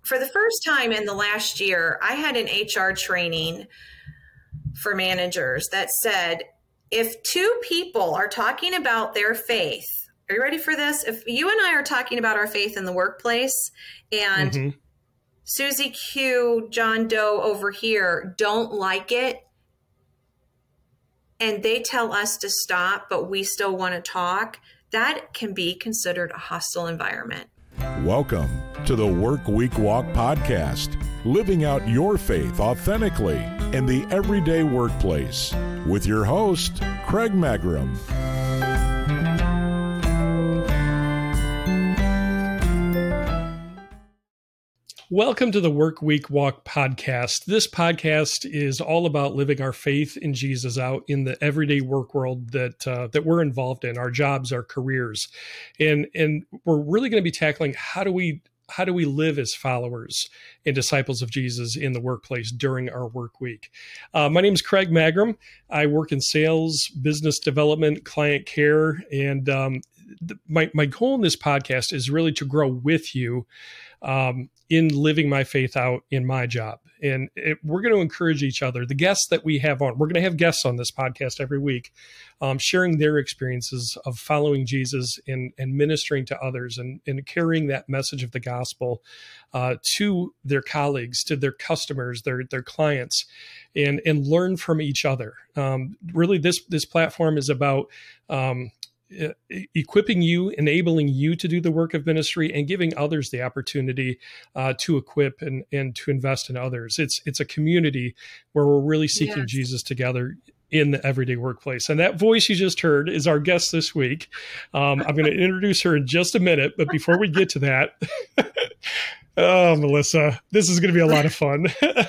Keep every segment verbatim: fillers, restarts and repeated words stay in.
for the first time in the last year, I had an H R training for managers that said, if two people are talking about their faith, are you ready for this? If you and I are talking about our faith in the workplace and mm-hmm. Susie Q, John Doe over here don't like it, and they tell us to stop, but we still want to talk, that can be considered a hostile environment. Welcome to the Work Week Walk podcast, living out your faith authentically in the everyday workplace with your host, Craig Magrum. Welcome to the Work Week Walk podcast. This podcast is all about living our faith in Jesus out in the everyday work world that uh, that we're involved in, our jobs, our careers. And and we're really going to be tackling how do we how do we live as followers and disciples of Jesus in the workplace during our work week. Uh, my name is Craig Magrum. I work in sales, business development, client care, and um, th- my, my goal in this podcast is really to grow with you um, in living my faith out in my job. And it, we're going to encourage each other. The guests that we have on, we're going to have guests on this podcast every week, um, sharing their experiences of following Jesus and, and ministering to others and, and carrying that message of the gospel uh, to their colleagues, to their customers, their their clients, and and learn from each other. Um, really, this this platform is about um, equipping you, enabling you to do the work of ministry, and giving others the opportunity uh, to equip and, and to invest in others. It's it's a community where we're really seeking yes. Jesus together in the everyday workplace. And that voice you just heard is our guest this week. Um, I'm going to introduce her in just a minute, but before we get to that, oh, Melissa, this is going to be a lot of fun.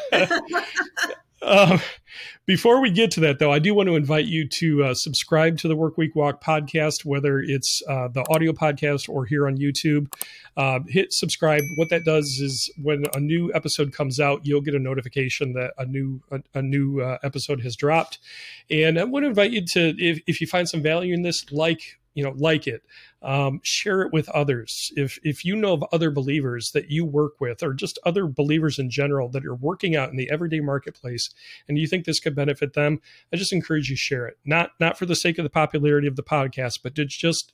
uh, Before we get to that, though, I do want to invite you to uh, subscribe to the Work Week Walk podcast, whether it's uh, the audio podcast or here on YouTube. Uh, hit subscribe. What that does is when a new episode comes out, you'll get a notification that a new a, a new uh, episode has dropped. And I want to invite you to, if, if you find some value in this, like you know, like it, um, share it with others. If if you know of other believers that you work with, or just other believers in general that are working out in the everyday marketplace, and you think this could benefit them, I just encourage you to share it. Not not for the sake of the popularity of the podcast, but it's just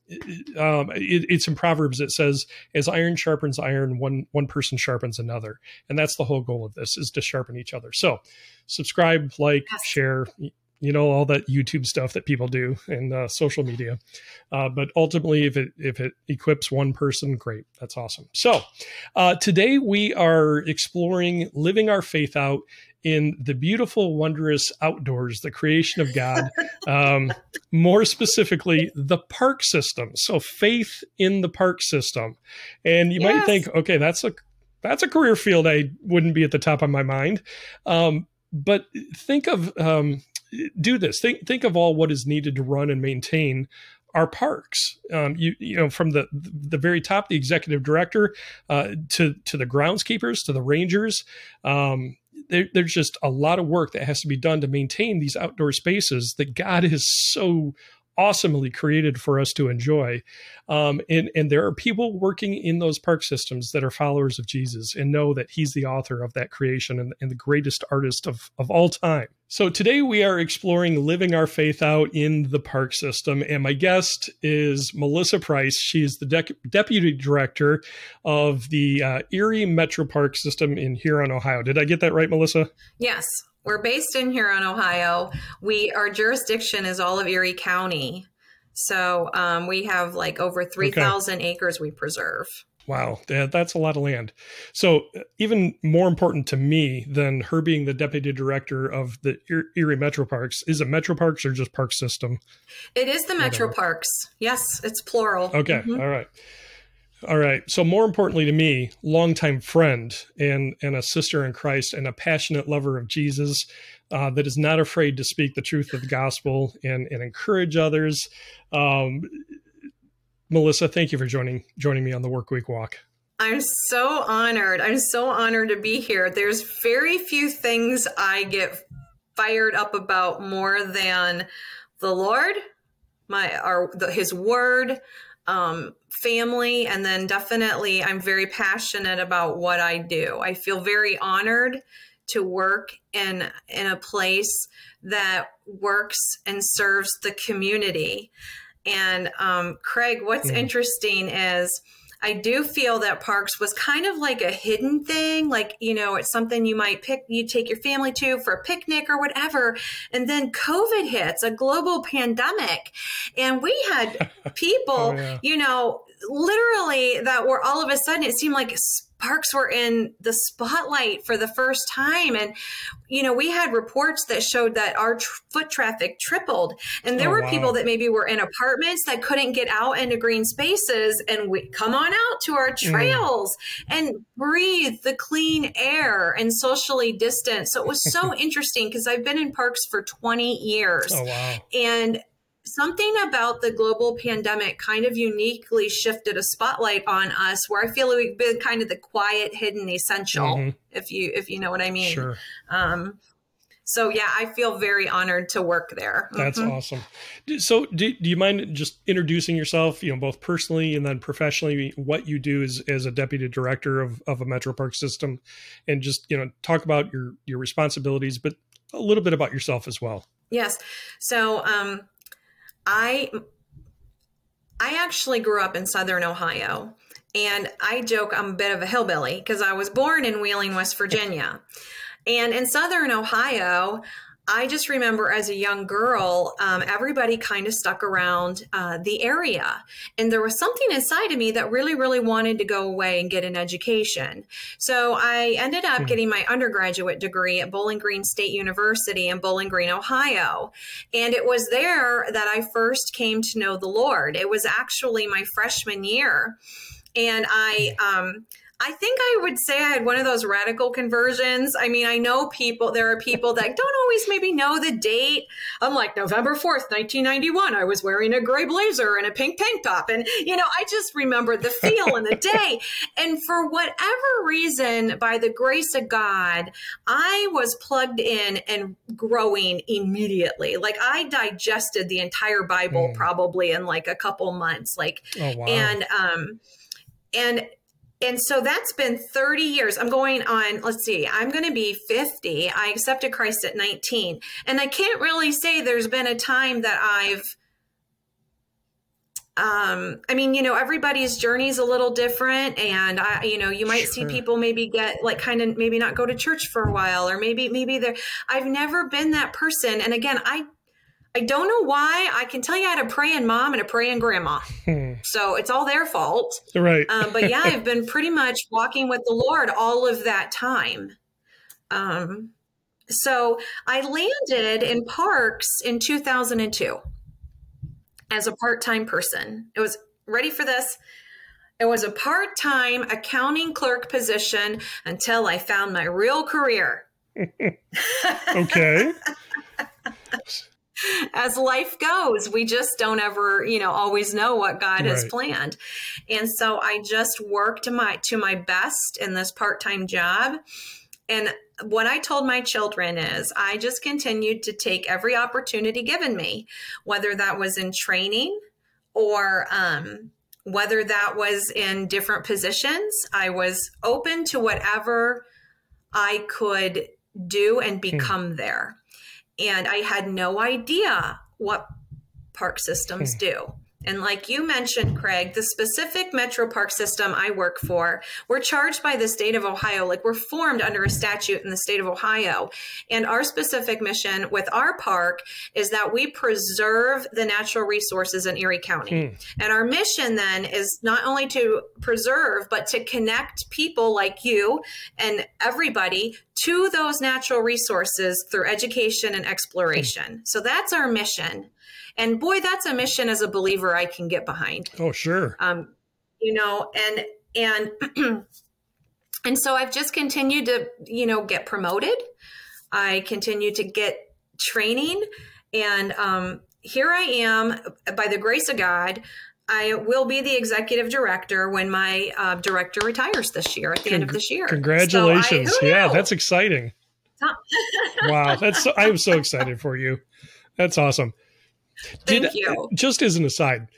um, it, it's in Proverbs. It says, "As iron sharpens iron, one one person sharpens another," and that's the whole goal of this: is to sharpen each other. So, subscribe, like, yes. share. You know, all that YouTube stuff that people do and uh, social media. Uh, but ultimately, if it if it equips one person, great. That's awesome. So uh, today we are exploring living our faith out in the beautiful, wondrous outdoors, the creation of God, um, more specifically, the park system. So faith in the park system. And you yes. might think, okay, that's a that's a career field I wouldn't be at the top of my mind. Um, but think of... Um, do this. Think think of all what is needed to run and maintain our parks. Um, you you know, from the the very top, the executive director, uh, to to the groundskeepers, to the rangers. Um, there, there's just a lot of work that has to be done to maintain these outdoor spaces that God has so awesomely created for us to enjoy. Um, and, and there are people working in those park systems that are followers of Jesus and know that he's the author of that creation and, and the greatest artist of, of all time. So today we are exploring living our faith out in the park system. And my guest is Melissa Price. She is the de- deputy director of the uh, Erie Metro Park System in Huron, Ohio. Did I get that right, Melissa? Yes. We're based in Huron, Ohio. We our jurisdiction is all of Erie County. So um, we have like over three thousand okay. acres we preserve. Wow, that's a lot of land. So even more important to me than her being the deputy director of the Erie Metro Parks, is it Metro Parks or just Park System? It is the Metro Whatever. Parks. Yes, it's plural. Okay, mm-hmm. all right. All right. So more importantly to me, longtime friend and, and a sister in Christ and a passionate lover of Jesus uh, that is not afraid to speak the truth of the gospel and, and encourage others. Um, Melissa, thank you for joining joining me on the Work Week Walk. I'm so honored. I'm so honored to be here. There's very few things I get fired up about more than the Lord, my our the, His Word. um, family, and then definitely I'm very passionate about what I do. I feel very honored to work in in a place that works and serves the community. And um, Craig, what's mm. interesting is I do feel that parks was kind of like a hidden thing. Like, you know, it's something you might pick, you take your family to for a picnic or whatever. And then COVID hits, a global pandemic. And we had people, oh, yeah. you know, literally that were all of a sudden, it seemed like parks were in the spotlight for the first time. And, you know, we had reports that showed that our tr- foot traffic tripled. And there oh, were wow. people that maybe were in apartments that couldn't get out into green spaces, and we come on out to our trails mm. and breathe the clean air and socially distance. So it was so interesting because I've been in parks for twenty years. Oh, wow. And something about the global pandemic kind of uniquely shifted a spotlight on us, where I feel like we've been kind of the quiet, hidden essential, mm-hmm. if you if you know what I mean. Sure. Um, so, yeah, I feel very honored to work there. That's mm-hmm. awesome. So do, do you mind just introducing yourself, you know, both personally and then professionally, what you do as, as a deputy director of, of a Metro Park system, and just, you know, talk about your, your responsibilities, but a little bit about yourself as well. Yes. So, um, I I actually grew up in Southern Ohio, and I joke I'm a bit of a hillbilly because I was born in Wheeling, West Virginia. And in Southern Ohio, I just remember as a young girl, um, everybody kind of stuck around uh, the area. And there was something inside of me that really, really wanted to go away and get an education. So I ended up mm-hmm. getting my undergraduate degree at Bowling Green State University in Bowling Green, Ohio. And it was there that I first came to know the Lord. It was actually my freshman year. And I... Um, I think I would say I had one of those radical conversions. I mean, I know people, there are people that don't always maybe know the date. I'm like, November fourth, nineteen ninety-one, I was wearing a gray blazer and a pink tank top. And, you know, I just remember the feel and the day. And for whatever reason, by the grace of God, I was plugged in and growing immediately. Like I digested the entire Bible mm. probably in like a couple months. Like, oh, wow. and, um, and, And so that's been thirty years. I'm going on, let's see, I'm going to be fifty. I accepted Christ at nineteen. And I can't really say there's been a time that I've, um, I mean, you know, everybody's journey is a little different. And I, you know, you might sure. see people maybe get like kind of maybe not go to church for a while, or maybe, maybe they're, I've never been that person. And again, I I don't know why. I can tell you I had a praying mom and a praying grandma. Hmm. So it's all their fault. Right. um, but yeah, I've been pretty much walking with the Lord all of that time. Um, so I landed in parks in two thousand two as a part-time person. It was, ready for this? It was a part-time accounting clerk position until I found my real career. Okay. As life goes, we just don't ever, you know, always know what God right. has planned. And so I just worked my to my best in this part-time job. And what I told my children is I just continued to take every opportunity given me, whether that was in training or um, whether that was in different positions. I was open to whatever I could do and become hmm. there. And I had no idea what park systems do. And like you mentioned, Craig, the specific Metro Park system I work for, we're charged by the state of Ohio. Like we're formed under a statute in the state of Ohio. And our specific mission with our park is that we preserve the natural resources in Erie County. Hmm. And our mission then is not only to preserve, but to connect people like you and everybody to those natural resources through education and exploration. Hmm. So that's our mission. And boy, that's a mission as a believer I can get behind. Oh, sure. Um, you know, and, and, and so I've just continued to, you know, get promoted. I continue to get training, and um, here I am by the grace of God. I will be the executive director when my uh, director retires this year, at the Cong- end of this year. Congratulations. So I, yeah, that's exciting. Wow. That's, so, I'm so excited for you. That's awesome. Thank Did, you. Just as an aside,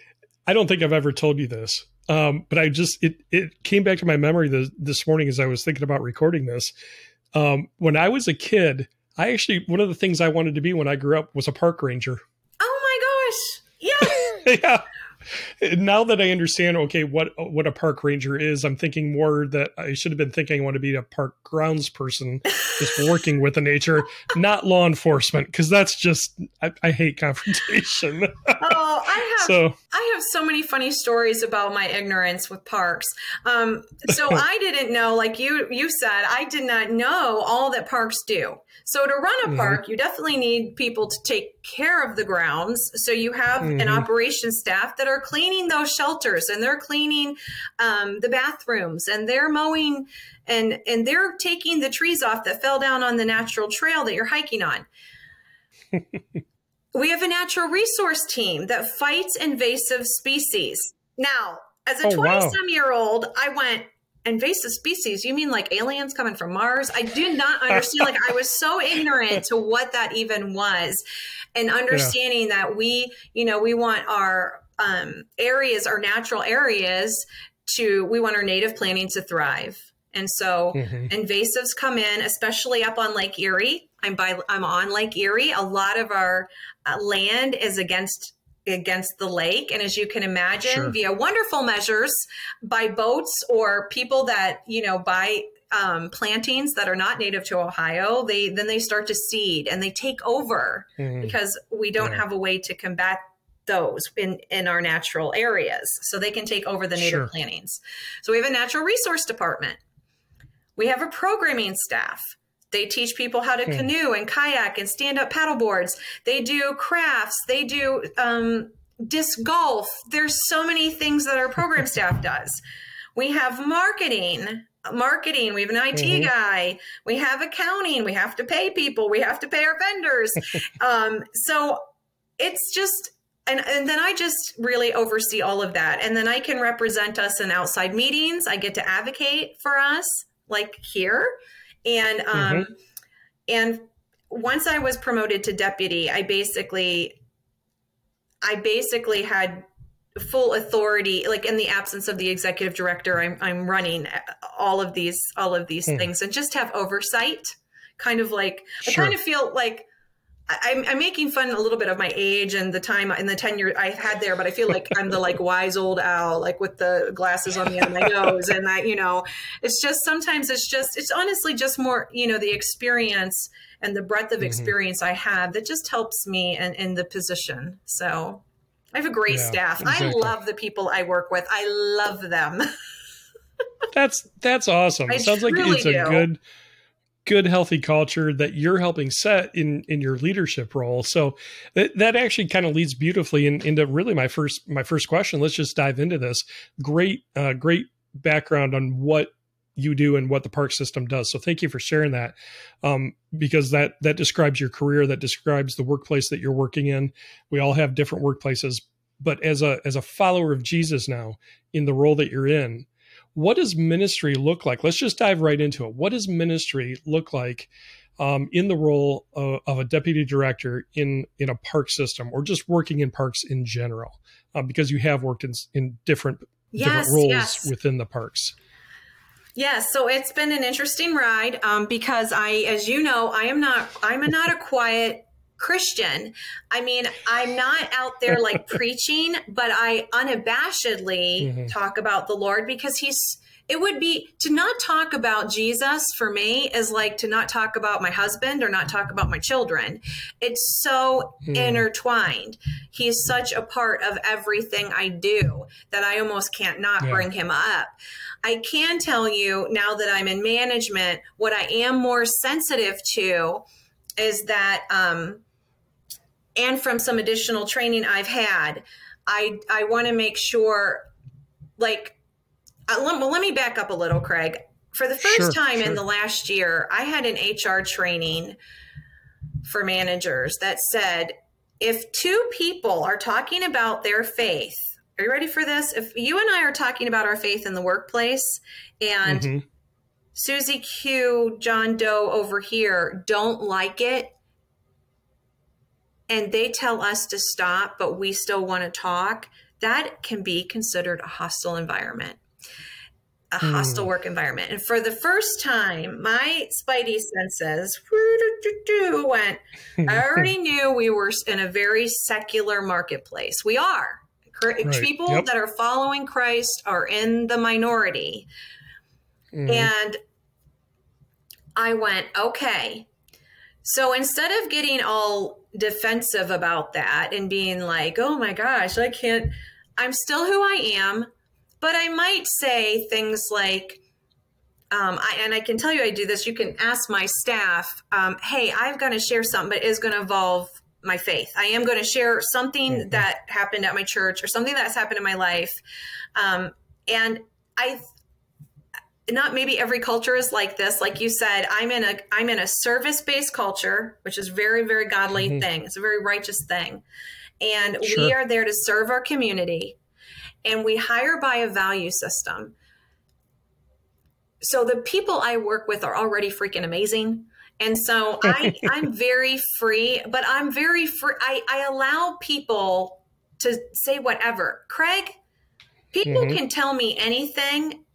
I don't think I've ever told you this, um, but I just it it came back to my memory this, this morning as I was thinking about recording this. Um, when I was a kid, I actually one of the things I wanted to be when I grew up was a park ranger. Oh my gosh! Yeah. Yeah. Now that I understand, okay, what what a park ranger is, I'm thinking more that I should have been thinking I want to be a park grounds person, just working with the nature, not law enforcement, because that's just I, I hate confrontation. Oh, I have so I have so many funny stories about my ignorance with parks. Um, so I didn't know, like you you said, I did not know all that parks do. So to run a park, mm-hmm. you definitely need people to take care of the grounds. So you have mm-hmm. an operations staff that are cleaning those shelters, and they're cleaning um, the bathrooms, and they're mowing, and and they're taking the trees off that fell down on the natural trail that you're hiking on. We have a natural resource team that fights invasive species. Now, as a twenty-some-year-old, I went, invasive species? You mean like aliens coming from Mars? I did not understand. Like, I was so ignorant to what that even was. And understanding yeah. that we, you know, we want our um, areas, our natural areas to, we want our native planting to thrive. And so mm-hmm. invasives come in, especially up on Lake Erie. I'm by, I'm on Lake Erie. A lot of our uh, land is against against the lake. And as you can imagine, sure. via wonderful measures by boats or people that, you know, buy um, plantings that are not native to Ohio, they then they start to seed and they take over mm-hmm. because we don't yeah. have a way to combat those in, in our natural areas. So they can take over the native sure. plantings. So we have a natural resource department. We have a programming staff. They teach people how to canoe and kayak and stand-up paddle boards. They do crafts. They do um, disc golf. There's so many things that our program staff does. We have marketing. Marketing. We have an I T mm-hmm. guy. We have accounting. We have to pay people. We have to pay our vendors. um, so it's just, and, and then I just really oversee all of that. And then I can represent us in outside meetings. I get to advocate for us, like here. And, um, mm-hmm. and once I was promoted to deputy, I basically, I basically had full authority, like in the absence of the executive director, I'm, I'm running all of these, all of these mm. things and just have oversight, kind of like, sure. I kind of feel like I'm, I'm making fun a little bit of my age and the time and the tenure I had there, but I feel like I'm the like wise old owl, like with the glasses on the end of my nose. And that, you know, it's just, sometimes it's just, it's honestly just more, you know, the experience and the breadth of experience mm-hmm. I have that just helps me in, in the position. So I have a great yeah, staff. Exactly. I love the people I work with. I love them. that's, that's awesome. I It sounds like it's do. a good, good, healthy culture that you're helping set in, in your leadership role. So that, that actually kind of leads beautifully in, into really my first, my first question. Let's just dive into this. Great, uh, great background on what you do and what the park system does. So thank you for sharing that. Um, because that, that describes your career, that describes the workplace that you're working in. We all have different workplaces, but as a, as a follower of Jesus now in the role that you're in, what does ministry look like? Let's just dive right into it. What does ministry look like um, in the role of, of a deputy director in, in a park system or just working in parks in general? Uh, because you have worked in, in different, yes, different roles yes. within the parks. Yes. So it's been an interesting ride um, because I, as you know, I am not, I'm not a quiet Christian. I mean, I'm not out there like preaching, but I unabashedly mm-hmm. talk about the Lord because he's, it would be to not talk about Jesus for me is like to not talk about my husband or not talk about my children. It's so mm. intertwined. He's such a part of everything I do that I almost can't not yeah. bring him up. I can tell you now that I'm in management, what I am more sensitive to is that, um, and from some additional training I've had, I I want to make sure, like, uh, let, well, let me back up a little, Craig. For the first sure, time sure. in the last year, I had an H R training for managers that said, if two people are talking about their faith, are you ready for this? If you and I are talking about our faith in the workplace and mm-hmm. Susie Q, John Doe over here don't like it, and they tell us to stop, but we still want to talk, that can be considered a hostile environment, a hostile mm. work environment. And for the first time, my spidey senses went, I already knew we were in a very secular marketplace. We are. Right. People yep. that are following Christ are in the minority. Mm. And I went, okay. So instead of getting all defensive about that and being like, oh my gosh, I can't, I'm still who I am. But I might say things like, um, I, and I can tell you I do this. You can ask my staff, um, hey, I'm going to share something, but it's going to involve my faith. I am going to share something mm-hmm. that happened at my church or something that's happened in my life. Um, and I, not maybe every culture is like this. Like you said, I'm in a, I'm in a service-based culture, which is very, very godly mm-hmm. thing. It's a very righteous thing. And sure. we are there to serve our community, and we hire by a value system. So the people I work with are already freaking amazing. And so I, I'm very free, but I'm very free. I, I allow people to say whatever. Craig, people mm-hmm. can tell me anything.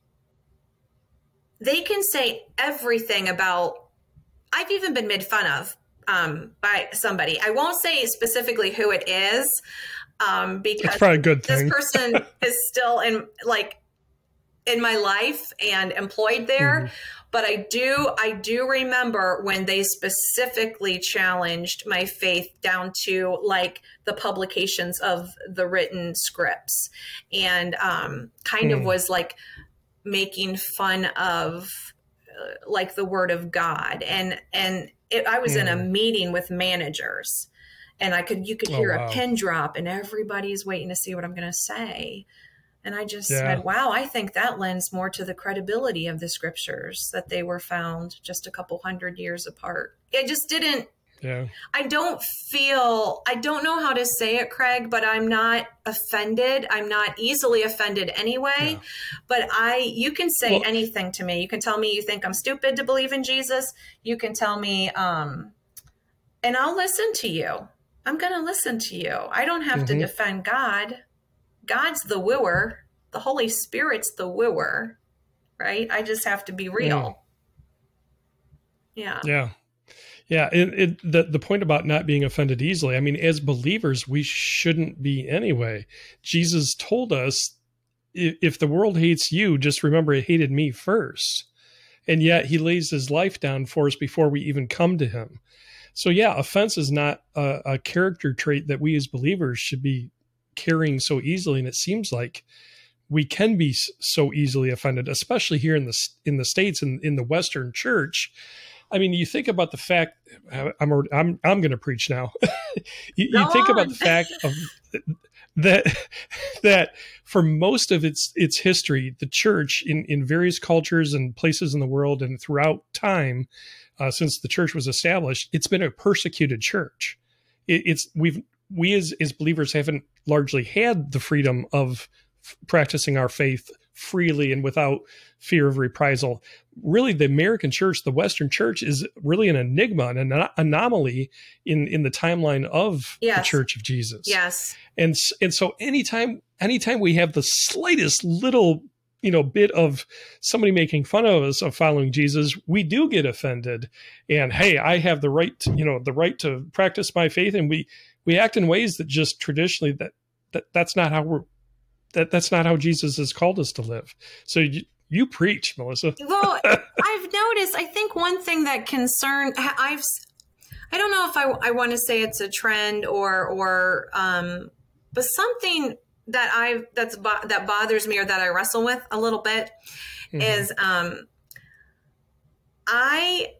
They can say everything about, I've even been made fun of um, by somebody. I won't say specifically who it is um, because That's probably a good this thing. person is still in like in my life and employed there. Mm-hmm. But I do, I do remember when they specifically challenged my faith down to like the publications of the written scripts, and um, kind mm. of was like making fun of uh, like the Word of God. And, and it, I was mm. in a meeting with managers, and I could, you could hear oh, wow. a pin drop, and everybody's waiting to see what I'm going to say. And I just yeah. said, wow, I think that lends more to the credibility of the scriptures that they were found just a couple hundred years apart. It just didn't, yeah. I don't feel, I don't know how to say it, Craig, but I'm not offended. I'm not easily offended anyway. Yeah. But I, you can say well, anything to me. You can tell me you think I'm stupid to believe in Jesus. You can tell me, um, and I'll listen to you. I'm going to listen to you. I don't have mm-hmm. to defend God. God's the wooer. The Holy Spirit's the wooer, right? I just have to be real. Yeah. Yeah. Yeah. It, it, the, the point about not being offended easily, I mean, as believers, we shouldn't be anyway. Jesus told us, if the world hates you, just remember it hated me first. And yet he lays his life down for us before we even come to him. So yeah, offense is not a, a character trait that we as believers should be carrying so easily. And it seems like we can be so easily offended, especially here in the in the States and in the Western church. I mean, you think about the fact, I'm I'm I'm going to preach now. you, you think about the fact of that that for most of its its history, the church in in various cultures and places in the world and throughout time, uh, since the church was established, it's been a persecuted church. It, it's we've we as as believers haven't largely had the freedom of f- practicing our faith freely and without fear of reprisal. Really, the American church, the Western church, is really an enigma, an an- anomaly in, in the timeline of yes. the Church of Jesus. Yes. And, and so anytime, anytime we have the slightest little, you know, bit of somebody making fun of us of following Jesus, we do get offended. And hey, I have the right to, you know, the right to practice my faith. And we, we act in ways that just traditionally that, that that's not how we're, that that's not how Jesus has called us to live. So you, you preach, Melissa. Well, I've noticed, I think one thing that concern I've, I don't know if I, I want to say it's a trend or, or, um, but something that I've, that's, bo- that bothers me or that I wrestle with a little bit mm-hmm. is, um, I,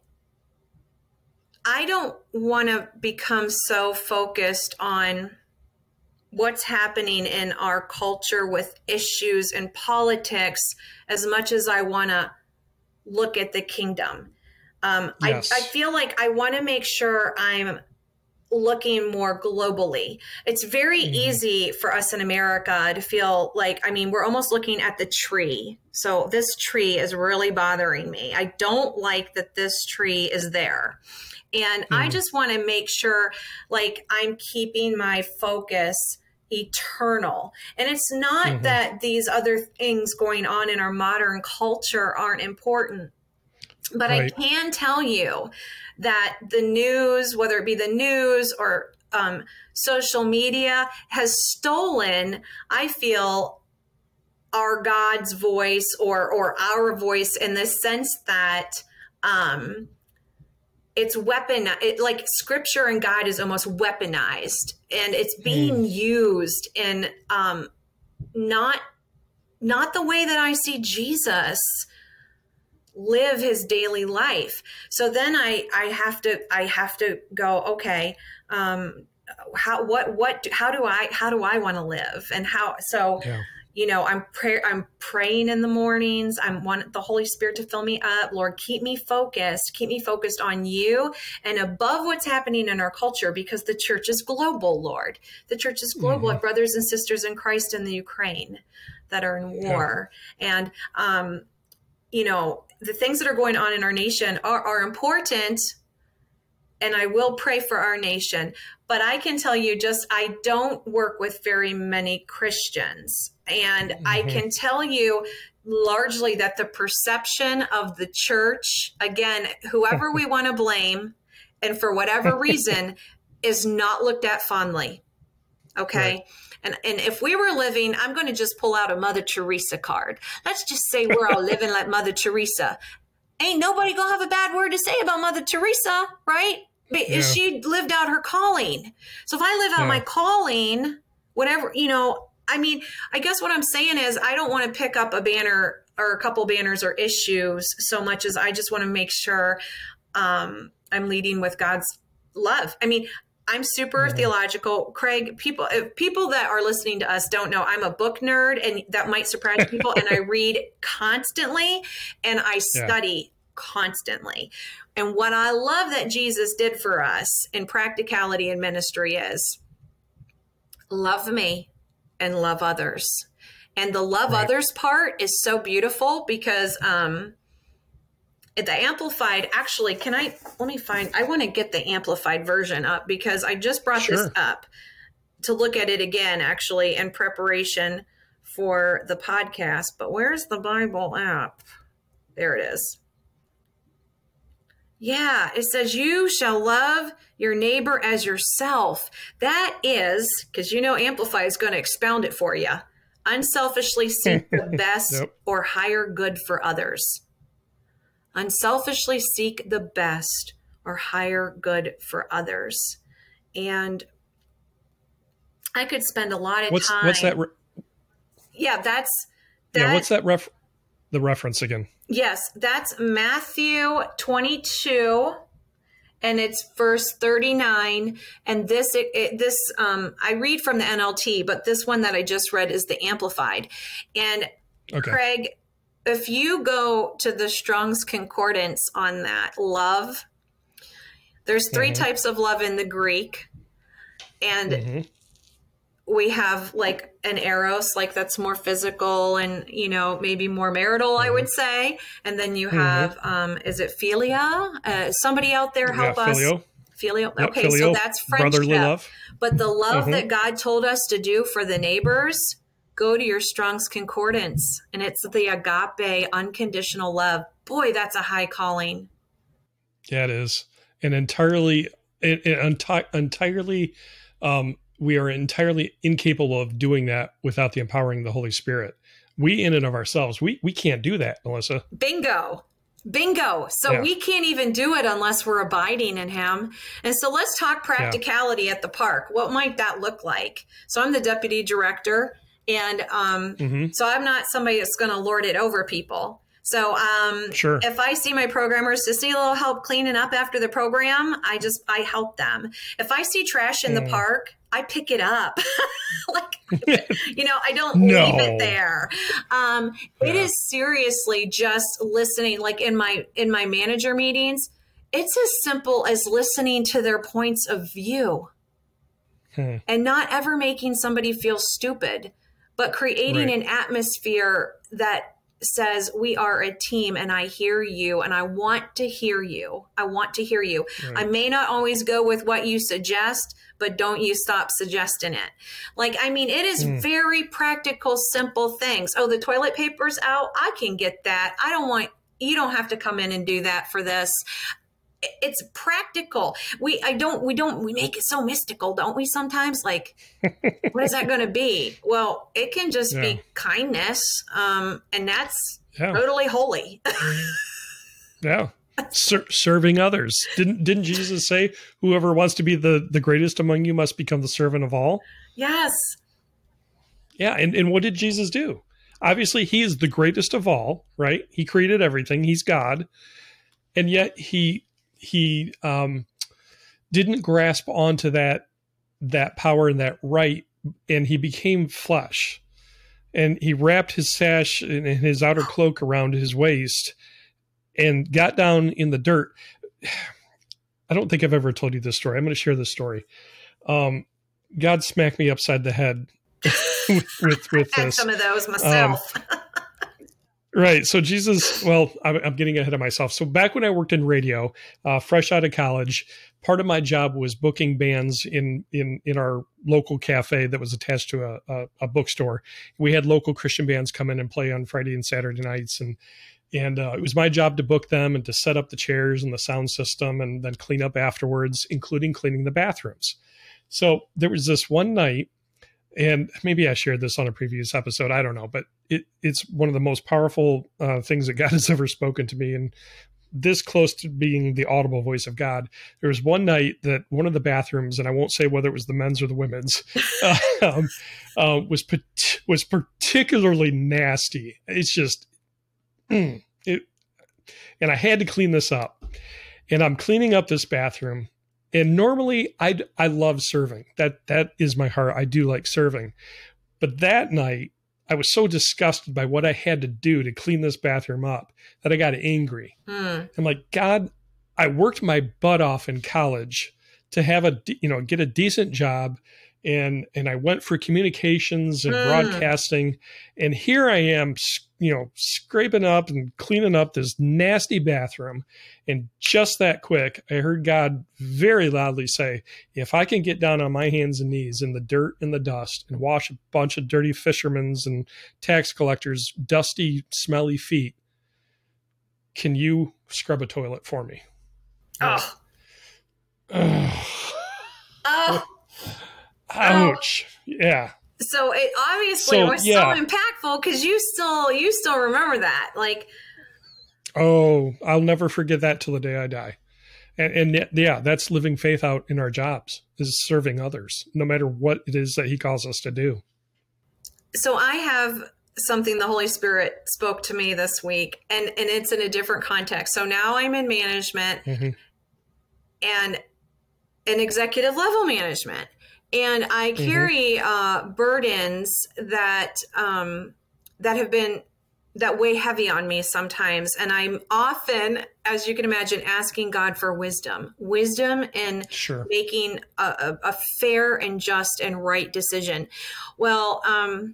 I don't want to become so focused on what's happening in our culture with issues and politics as much as I want to look at the kingdom. Um, yes. I, I feel like I want to make sure I'm looking more globally. It's very mm-hmm. easy for us in America to feel like, I mean, we're almost looking at the tree. So this tree is really bothering me. I don't like that this tree is there. And mm-hmm. I just want to make sure like I'm keeping my focus eternal. And it's not Mm-hmm. that these other things going on in our modern culture aren't important, but Right. I can tell you that the news, whether it be the news or um, social media, has stolen, I feel, our God's voice or or our voice, in the sense that um, it's weapon, it, like scripture and God is almost weaponized, and it's being mm. used in um, not not the way that I see Jesus live his daily life. So then I, I have to, I have to go, okay, um, how, what, what, how do I, how do I want to live? And how, so, yeah. you know, I'm pray, I'm praying in the mornings. I want the Holy Spirit to fill me up. Lord, keep me focused, keep me focused on you and above what's happening in our culture, because the church is global, Lord. The church is global. Mm-hmm. Like brothers and sisters in Christ in the Ukraine that are in war. Yeah. And, um, you know, the things that are going on in our nation are, are important, and I will pray for our nation. But I can tell you, just I don't work with very many Christians. And mm-hmm. I can tell you largely that the perception of the church, again, whoever we want to blame, and for whatever reason, is not looked at fondly. Okay. Right. And and if we were living, I'm going to just pull out a Mother Teresa card. Let's just say we're all living like Mother Teresa. Ain't nobody going to have a bad word to say about Mother Teresa, right? Yeah. She lived out her calling. So if I live out yeah. my calling, whatever, you know, I mean, I guess what I'm saying is I don't want to pick up a banner or a couple banners or issues so much as I just want to make sure um, I'm leading with God's love. I mean, I'm super mm-hmm. theological. Craig, people if people that are listening to us don't know I'm a book nerd, and that might surprise people. And I read constantly and I study yeah. constantly. And what I love that Jesus did for us in practicality and ministry is love me and love others. And the love right. others part is so beautiful because um, the Amplified, actually, can I, let me find, I want to get the Amplified version up because I just brought sure. this up to look at it again, actually, in preparation for the podcast. But where's the Bible app? There it is. Yeah, it says, you shall love your neighbor as yourself. That is, because you know Amplify is going to expound it for you. Unselfishly seek the best yep. or higher good for others. Unselfishly seek the best or higher good for others. And I could spend a lot of what's, time. What's that? Re- yeah, that's. That, yeah, what's that ref? The reference again? Yes, that's Matthew twenty-two, and it's verse thirty-nine. And this, it, it, this, um, I read from the N L T, but this one that I just read is the Amplified. And okay. Craig, if you go to the Strong's Concordance on that love, there's three mm-hmm. types of love in the Greek, and mm-hmm. we have like an eros, like that's more physical and, you know, maybe more marital, mm-hmm. I would say. And then you have, mm-hmm. um, is it philia? Uh, somebody out there help yeah, us. Filio. Filio. Yep, okay, filio, so that's friendship. Brotherly love. But the love mm-hmm. that God told us to do for the neighbors, go to your Strong's Concordance. And it's the agape, unconditional love. Boy, that's a high calling. Yeah, it is. And entirely, it, it, enti- entirely, um, we are entirely incapable of doing that without the empowering of the Holy Spirit. We in and of ourselves, we we can't do that, Melissa. Bingo. Bingo. So yeah. we can't even do it unless we're abiding in him. And so let's talk practicality yeah. at the park. What might that look like? So I'm the deputy director, and um, mm-hmm. so I'm not somebody that's going to lord it over people. So um, sure. if I see my programmers just need a little help cleaning up after the program, I just, I help them. If I see trash in mm. the park, I pick it up. like, you know, I don't no. leave it there. Um, yeah. It is seriously just listening, like in my, in my manager meetings, it's as simple as listening to their points of view hmm. and not ever making somebody feel stupid, but creating right. an atmosphere that says we are a team, and I hear you, and I want to hear you. I want to hear you. Right. I may not always go with what you suggest, but don't you stop suggesting it. Like, I mean, it is mm. very practical, simple things. Oh, the toilet paper's out. I can get that. I don't want, you don't have to come in and do that for this. It's practical. We, I don't, we don't, we make it so mystical, don't we? Sometimes, like, what is that going to be? Well, it can just yeah. be kindness. Um, and that's yeah. totally holy. yeah. Ser- serving others. Didn't, didn't Jesus say, whoever wants to be the, the greatest among you must become the servant of all? Yes. Yeah. And, and what did Jesus do? Obviously, he is the greatest of all, right? He created everything. He's God. And yet he, he um, didn't grasp onto that, that power and that right. And he became flesh, and he wrapped his sash and his outer cloak around his waist and got down in the dirt. I don't think I've ever told you this story. I'm going to share this story. Um, God smacked me upside the head with, with, with I had this. some of those myself. Um, Right. So Jesus, well, I'm, I'm getting ahead of myself. So back when I worked in radio, uh, fresh out of college, part of my job was booking bands in, in, in our local cafe that was attached to a, a, a bookstore. We had local Christian bands come in and play on Friday and Saturday nights. And, and uh, it was my job to book them and to set up the chairs and the sound system and then clean up afterwards, including cleaning the bathrooms. So there was this one night, and maybe I shared this on a previous episode, I don't know, but it, it's one of the most powerful uh, things that God has ever spoken to me, and this close to being the audible voice of God. There was one night that one of the bathrooms, and I won't say whether it was the men's or the women's, um, uh, was was particularly nasty. It's just, mm, it, and I had to clean this up, and I'm cleaning up this bathroom. And normally I, I love serving. That, that is my heart. I do like serving. But that night I was so disgusted by what I had to do to clean this bathroom up that I got angry. Mm. I'm like, God, I worked my butt off in college to have a, you know, get a decent job. And, and I went for communications and mm. broadcasting. And here I am, you know, scraping up and cleaning up this nasty bathroom. And just that quick, I heard God very loudly say, if I can get down on my hands and knees in the dirt and the dust and wash a bunch of dirty fishermen's and tax collectors' dusty, smelly feet, can you scrub a toilet for me? Oh. Oh. Oh. Ouch. Oh. Yeah. So it obviously so, was yeah. so impactful because you still you still remember that. Like, oh, I'll never forget that till the day I die. And, and yeah, that's living faith out in our jobs, is serving others, no matter what it is that he calls us to do. So I have something the Holy Spirit spoke to me this week, and, and it's in a different context. So now I'm in management mm-hmm. and an executive level management. And I carry mm-hmm. uh, burdens that um, that have been that weigh heavy on me sometimes, and I'm often, as you can imagine, asking God for wisdom, wisdom in sure. making a, a, a fair and just and right decision. Well, um,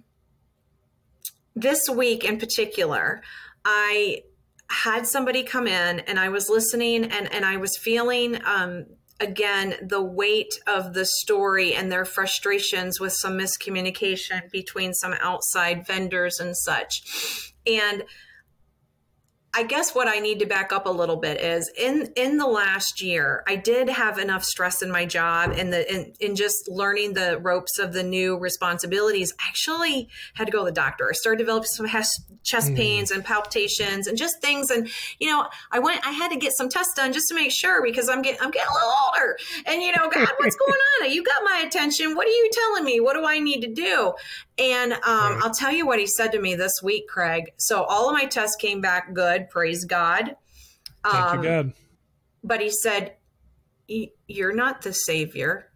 this week in particular, I had somebody come in, and I was listening, and and I was feeling. Um, Again, the weight of the story and their frustrations with some miscommunication between some outside vendors and such. And I guess what I need to back up a little bit is in, in the last year, I did have enough stress in my job and the in, in just learning the ropes of the new responsibilities. I actually had to go to the doctor. I started developing some chest pains and palpitations and just things. And, you know, I went, I had to get some tests done just to make sure, because I'm getting, I'm getting a little older, and, you know, God, what's going on? You got my attention. What are you telling me? What do I need to do? And um, right. I'll tell you what he said to me this week, Craig. So all of my tests came back good. Praise God. Um, Thank you, God. But he said, you're not the savior.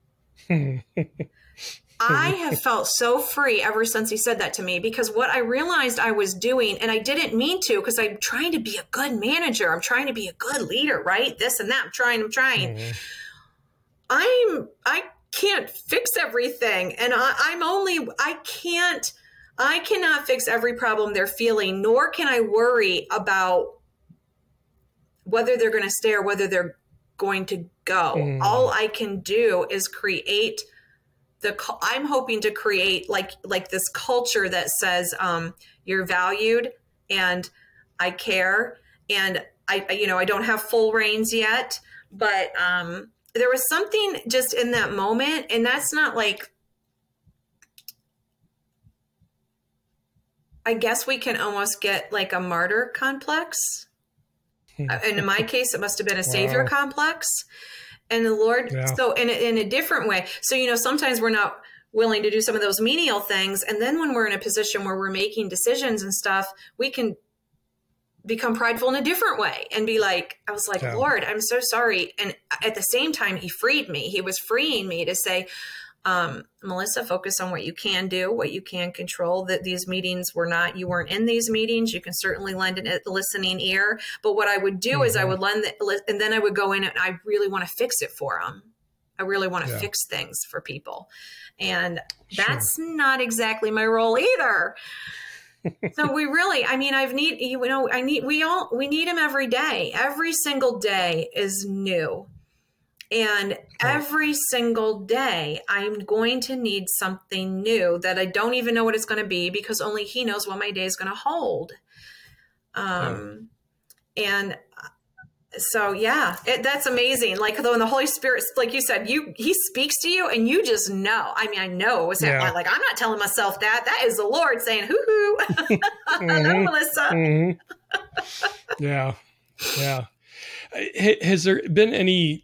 I have felt so free ever since he said that to me, because what I realized I was doing, and I didn't mean to, because I'm trying to be a good manager. I'm trying to be a good leader, right? This and that. I'm trying, I'm trying. Mm-hmm. I'm, I can't fix everything. And I, I'm only, I can't, I cannot fix every problem they're feeling, nor can I worry about whether they're going to stay or whether they're going to go. Mm. All I can do is create the, I'm hoping to create like, like this culture that says, um, you're valued and I care. And I, you know, I don't have full reins yet, but, um, there was something just in that moment, and that's not like, I guess we can almost get like a martyr complex. And in my case, it must have been a savior wow. complex. And the Lord, yeah. so in a, in a different way. So, you know, sometimes we're not willing to do some of those menial things. And then when we're in a position where we're making decisions and stuff, we can become prideful in a different way and be like, I was like, yeah. Lord, I'm so sorry. And at the same time, he freed me. He was freeing me to say, um, Melissa, focus on what you can do, what you can control. That these meetings were not, you weren't in these meetings. You can certainly lend a listening ear. But what I would do mm-hmm. is I would lend, the, and then I would go in and I really want to fix it for them. I really want to yeah. fix things for people. And that's sure. not exactly my role either. So we really, I mean, I've need, you know, I need, we all, we need him every day. Every single day is new. And every single day I'm going to need something new that I don't even know what it's going to be, because only he knows what my day is going to hold. Um, yeah. And so, yeah, it, that's amazing. Like, though, when the Holy Spirit, like you said, you, he speaks to you and you just know. I mean, I know what's yeah. happening. Like, I'm not telling myself that. That is the Lord saying, hoo hoo. mm-hmm. No, Melissa. Mm-hmm. Yeah. Yeah. Has there been any,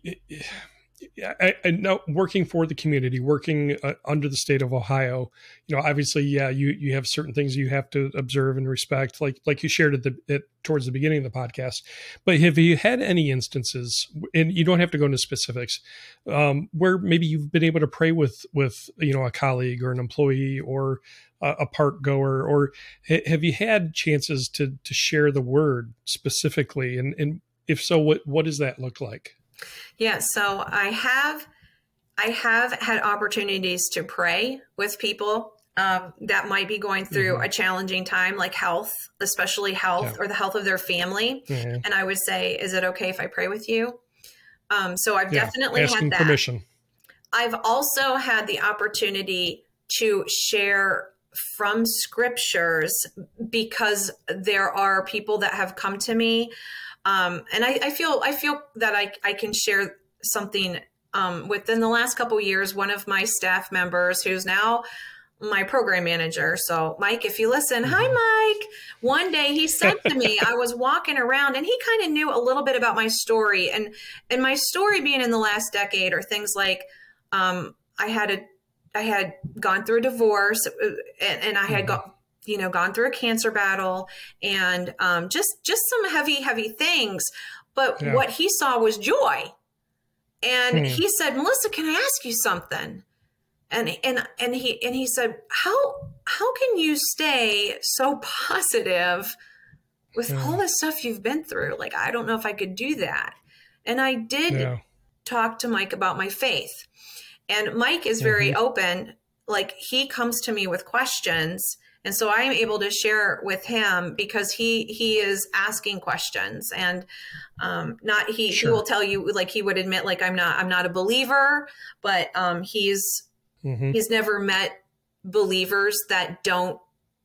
I, I know working for the community, working uh, under the state of Ohio, you know, obviously, yeah, you, you have certain things you have to observe and respect, like, like you shared at the, at, towards the beginning of the podcast, but have you had any instances, and you don't have to go into specifics, um, where maybe you've been able to pray with, with, you know, a colleague or an employee or a, a park goer, or ha- have you had chances to, to share the word specifically? And, and if so, what, what does that look like? Yeah, so I have, I have had opportunities to pray with people um, that might be going through mm-hmm. a challenging time, like health, especially health yeah. or the health of their family. Mm-hmm. And I would say, is it okay if I pray with you? Um, so I've yeah. definitely Asking had that. Permission. I've also had the opportunity to share from scriptures, because there are people that have come to me. Um, and I, I feel, I feel that I, I can share something, um, within the last couple of years. One of my staff members, who's now my program manager. So Mike, if you listen, mm-hmm. hi, Mike. One day he said to me, I was walking around and he kind of knew a little bit about my story, and, and my story being in the last decade are things like, um, I had a, I had gone through a divorce, and, and I had mm-hmm. got, you know, gone through a cancer battle, and um, just, just some heavy, heavy things. But yeah. what he saw was joy. And hmm. he said, Melissa, can I ask you something? And, and, and he, and he said, how, how can you stay so positive with hmm. all the stuff you've been through? Like, I don't know if I could do that. And I did yeah. talk to Mike about my faith, and Mike is very mm-hmm. open. Like, he comes to me with questions. And so I'm able to share with him because he, he is asking questions, and um, not, he, sure. he will tell you, like, he would admit, like, I'm not, I'm not a believer, but um, he's, mm-hmm. he's never met believers that don't,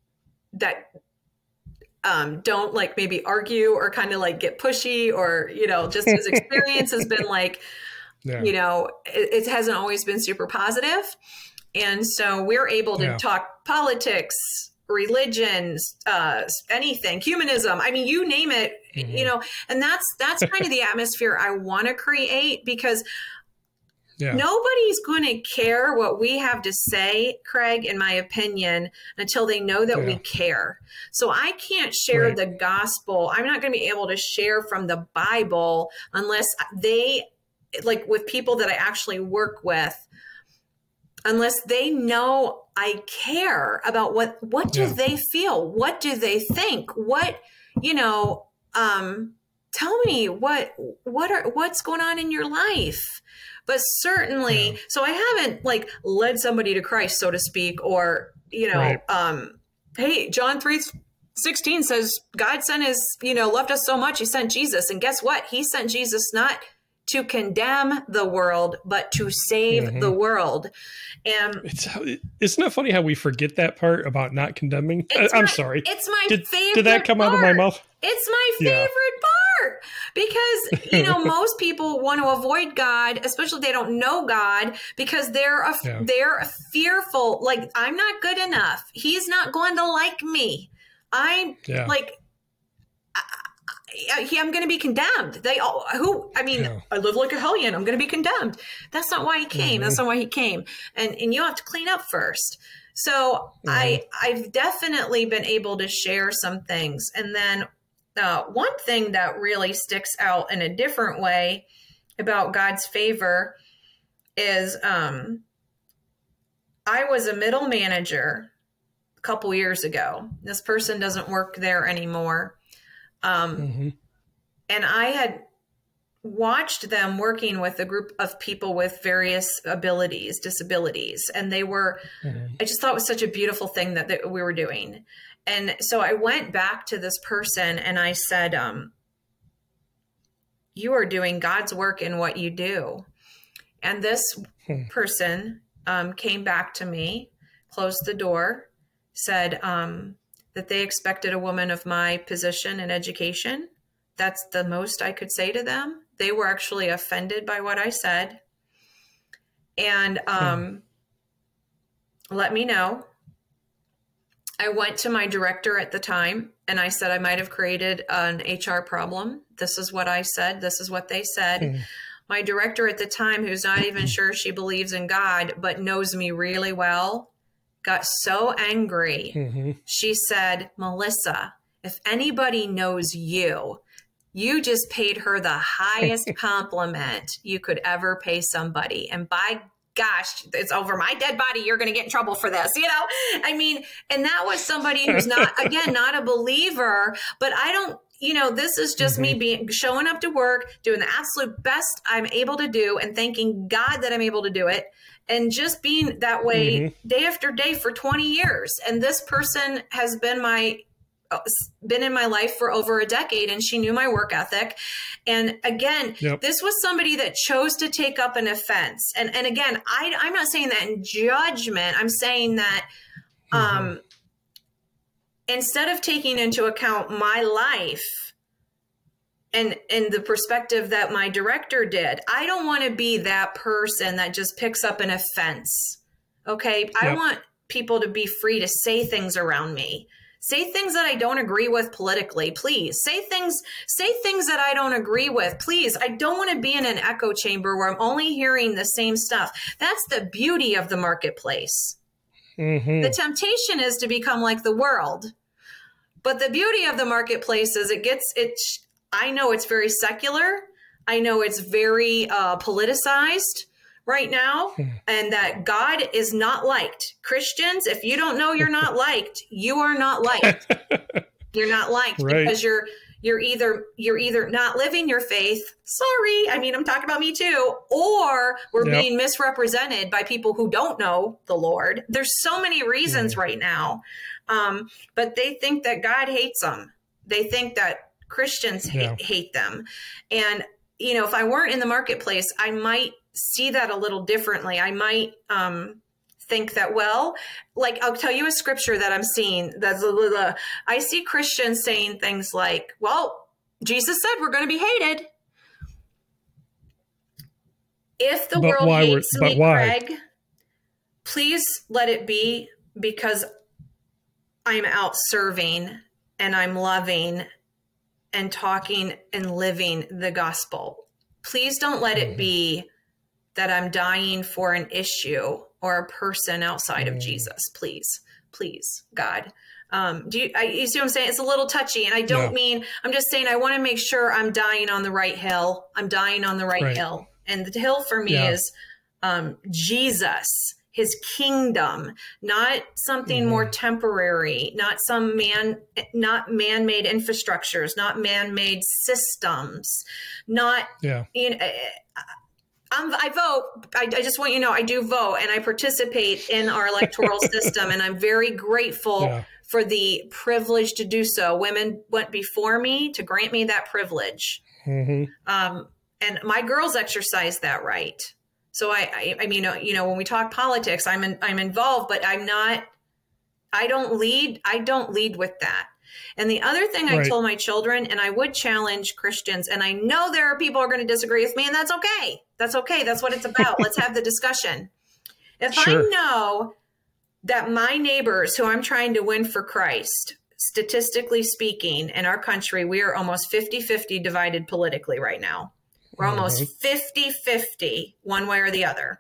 that um, don't like maybe argue or kind of like get pushy, or, you know, just his experience has been like, yeah. you know, it, it hasn't always been super positive. And so we're able to yeah. talk politics, religions, uh, anything, humanism. I mean, you name it, mm-hmm. you know, and that's, that's kind of the atmosphere I want to create, because yeah. nobody's going to care what we have to say, Craig, in my opinion, until they know that yeah. we care. So I can't share right. the gospel. I'm not going to be able to share from the Bible unless they, like with people that I actually work with, unless they know I care about what, what do yeah. they feel? What do they think? What, you know, um, tell me what, what are, what's going on in your life? But certainly, yeah. so I haven't like led somebody to Christ, so to speak, or, you know, right. um, hey, John three sixteen says God sent his, you know, loved us so much, he sent Jesus. And guess what? He sent Jesus not to condemn the world, but to save mm-hmm. the world. And it's, isn't it funny how we forget that part about not condemning? I, I'm my, sorry. It's my did, favorite Did that come part. out of my mouth? It's my favorite yeah. part because, you know, most people want to avoid God, especially if they don't know God, because they're, a, yeah. they're fearful. Like, I'm not good enough. He's not going to like me. I'm yeah. like, I, I, I'm going to be condemned. They all, who, I mean, yeah. I live like a hellion. I'm going to be condemned. That's not why he came. Mm-hmm. That's not why he came. And, and you have to clean up first. So mm-hmm. I, I've definitely been able to share some things. And then uh, one thing that really sticks out in a different way about God's favor is um, I was a middle manager a couple years ago. This person doesn't work there anymore. Um, mm-hmm. And I had watched them working with a group of people with various abilities, disabilities. And they were, mm-hmm. I just thought it was such a beautiful thing that, that we were doing. And so I went back to this person and I said, um, you are doing God's work in what you do. And this hmm. person um, came back to me, closed the door, said, um, that they expected a woman of my position and education. That's the most I could say to them. They were actually offended by what I said and um, hmm. let me know. I went to my director at the time and I said, I might have created an H R problem. This is what I said. This is what they said. Hmm. My director at the time, who's not even sure she believes in God, but knows me really well, got so angry. Mm-hmm. She said, Melissa, if anybody knows you, you just paid her the highest compliment you could ever pay somebody. And by gosh, it's over my dead body. You're going to get in trouble for this. You know, I mean, and that was somebody who's not, again, not a believer, but I don't, you know, this is just mm-hmm. me being showing up to work, doing the absolute best I'm able to do and thanking God that I'm able to do it. And just being that way mm-hmm. day after day for twenty years. And this person has been my, been in my life for over a decade and she knew my work ethic. And again, yep. this was somebody that chose to take up an offense. And, and again, I, I'm not saying that in judgment. I'm saying that mm-hmm. um, instead of taking into account my life, And and the perspective that my director did, I don't want to be that person that just picks up an offense. Okay. Yep. I want people to be free to say things around me. Say things that I don't agree with politically, please. Say things, say things that I don't agree with, please. I don't want to be in an echo chamber where I'm only hearing the same stuff. That's the beauty of the marketplace. Mm-hmm. The temptation is to become like the world. But the beauty of the marketplace is it gets, it I know it's very secular. I know it's very uh, politicized right now, and that God is not liked. Christians, if you don't know you're not liked, you are not liked. You're not liked right. because you're you're either you're either not living your faith. Sorry, I mean I'm talking about me too, or we're yep. being misrepresented by people who don't know the Lord. There's so many reasons mm. right now, um, but they think that God hates them. They think that Christians hate, yeah. hate them. And, you know, if I weren't in the marketplace, I might see that a little differently. I might um, think that, well, like, I'll tell you a scripture that I'm seeing. That's the, the, I see Christians saying things like, well, Jesus said we're going to be hated. If the but world hates me, why? Craig, please let it be because I'm out serving and I'm loving and talking and living the gospel. Please don't let it be that I'm dying for an issue or a person outside of Jesus. Please, please, God. Um, do you, I, you see what I'm saying? It's a little touchy, and I don't yeah. mean, I'm just saying I want to make sure I'm dying on the right hill. I'm dying on the right, right. hill. And the hill for me yeah. is um, Jesus, his kingdom, not something mm. more temporary, not some man, not man-made infrastructures, not man-made systems, not, yeah. you know, I'm, I vote. I, I just want you to know I do vote and I participate in our electoral system, and I'm very grateful yeah. for the privilege to do so. Women went before me to grant me that privilege. Mm-hmm. Um, and my girls exercise that right. So I, I, I mean, you know, when we talk politics, I'm in, I'm involved, but I'm not, I don't lead, I don't lead with that. And the other thing I right. told my children, and I would challenge Christians, and I know there are people who are going to disagree with me, and that's okay. That's okay. That's what it's about. Let's have the discussion. If sure. I know that my neighbors who I'm trying to win for Christ, statistically speaking, in our country, we are almost fifty-fifty divided politically right now. We're mm-hmm. almost fifty-fifty one way or the other.